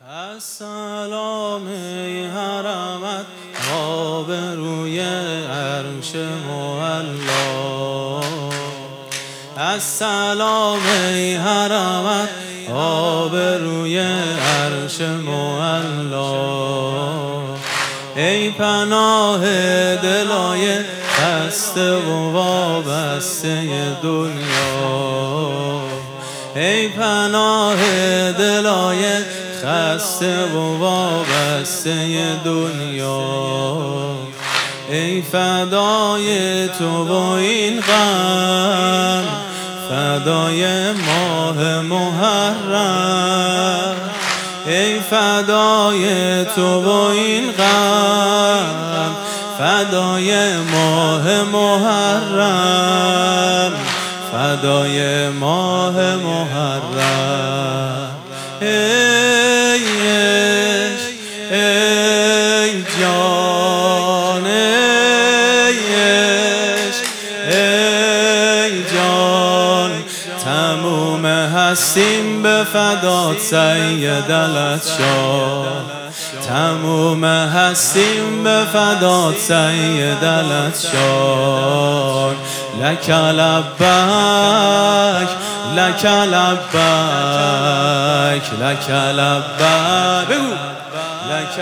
السلام ای حرمت آبروی عرش معلا. السلام ای حرمت آبروی عرش معلا. ای پناه دلای خسته و وابسته دنیا. ای پناه دلای خسته و وابسته دنیا. ای فدای تو و این غم، فدای ماه محرم. ای فدای تو و این غم، فدای ماه محرم، فدای ماه محرم. ای جان، ای جان، تموم هستیم به فدات سیدلت شاه. تموم هستیم به فدات سیدلت شاه. لک لبک، لک لبک، لک لبک. بگو لک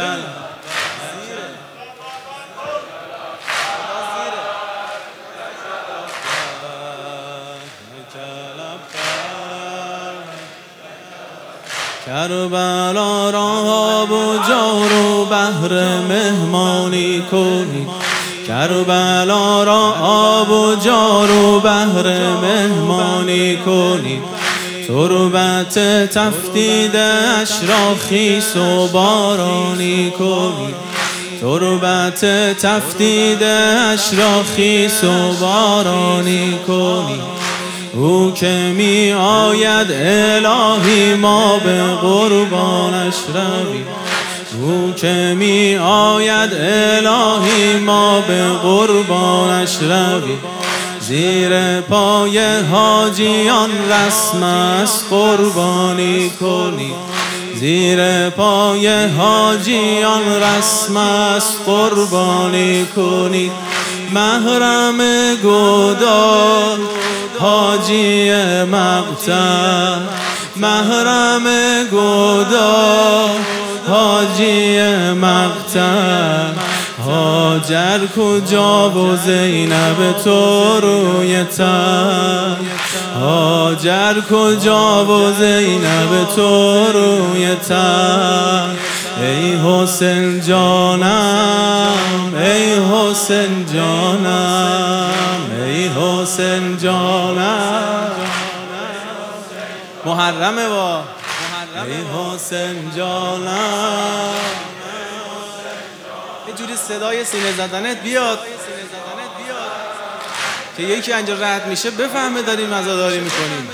کربلا را آب و جار و بحر مهمانی کنی. کربلا را آب و جار و بحر مهمانی کنی. تربت تفتیدش را خیس و بارانی کنی. تربت تفتیدش را خیس و بارانی کنی. او که می آید الهی ما به قربانش روی. او که می آید الهی ما به قربانش روی. زیر پای حاجیان رسم است قربانی کنی. زیر پای حاجیان رسم است قربانی کنی. محرم گودال حاجی مقتل. محرم گودال حاجی مقتل. هاجر کجا و زینب تو روی تن. هاجر کجا و زینب تو روی تن. ای حسین جانم، ای حسین جانم، ای حسین جانم. محرمه با ای حسین جانم. یه جوری صدای سینه زدنت بیاد که یکی اینجا رد میشه بفهمه داریم عزاداری میکنیم.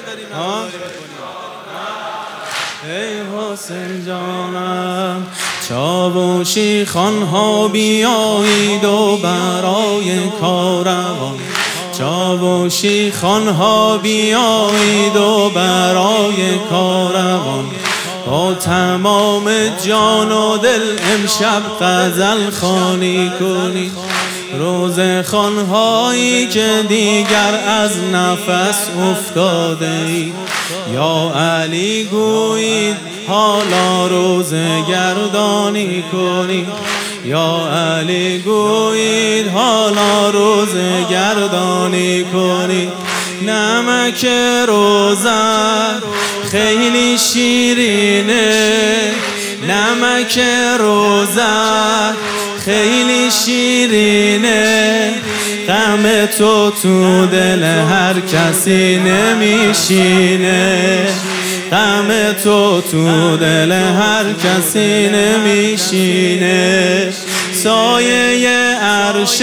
ای حسین جانم، چاوشی خانها بیایید و برای کاروان. چاوشی خانها بیایید و برای کاروان. با تمام جان و دل امشب غزل خوانی کنی. روز خانهایی که دیگر از نفس افتاده اید. یا علی گویید حالا روز گردانی کنی. یا علی گویید حالا روز گردانی کنی. نمک روزت خیلی شیرینه. نمک روزت خیلی شیرینه. غم تو تو دل هر کسی نمیشینه. غم تو تو دل هر کسی نمیشینه. سایه عرش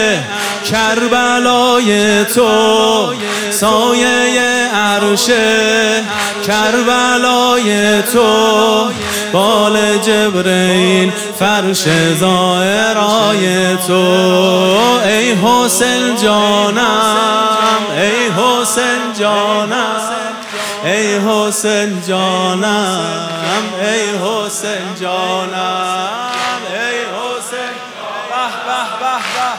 کربلای تو. سایه عرش کربلای تو. بال جبرئیل فرش ظاهرای تو. ای حسین جانم، ای حسین جانم، ای حسین جانم ای حسین جانم ای حسین به به به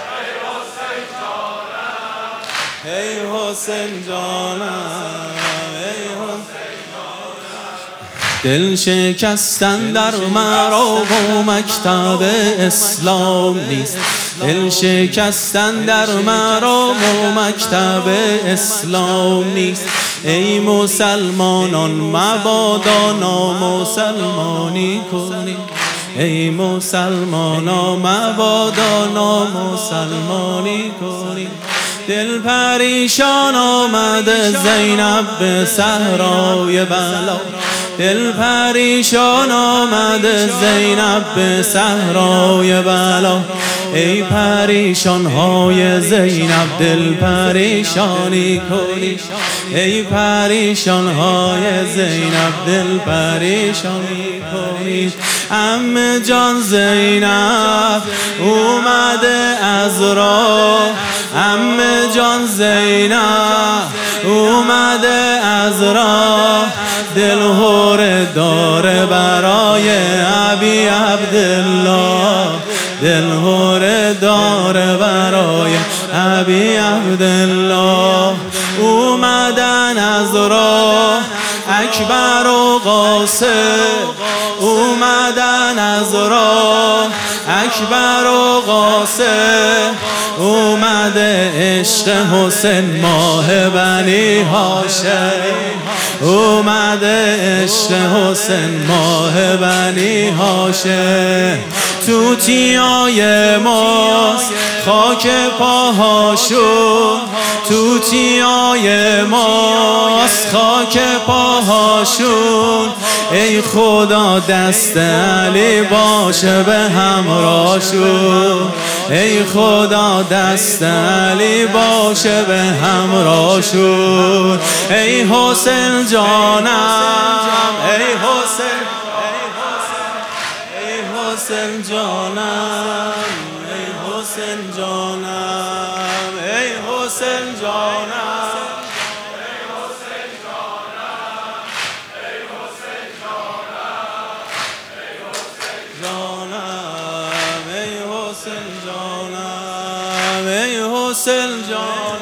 به ای حسین جانم دل شکستن در مرا و مکتب اسلام نیست دل شکستن در مرا و مکتب اسلام نیست ای مسلمانان مبادا نامسلمانی کنید ای مسلمانان مبادا نامسلمانی کنید دل پریشان آمده زینب به صحرای بلا دل پریشان آمده زینب به صحرای بلا ای پریشان های زینب دل پریشانی کنی ای پریشان های زینب دل پریشانی کنی عمه جان زینب اومده از راه عمه جان زینب اومده از راه دل هوره داره برای ابی عبدالله دل هوره داره برای ابی عبدالله اومدن از راه اکبر و قاسم اومدن از راه اکبر و قاسم اومده عشق حسین ماه بنی هاشم اومده عشق حسین ماه بنی هاشم توتیای ماست خاک پاهاشون توتیای ماست خاک پاهاشون ای خدا دست علی باشه به همراهشون ای خدا دست علی باشه به همراهشون ای حسین جانم ای حسین ای حسین جانم ای حسین جانم ای حسین جانم ای حسین جانم